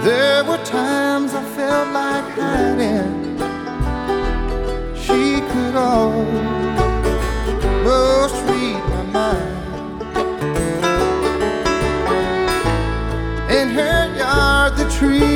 There were times I felt like hiding. She could almost read my mind. In her yard, the trees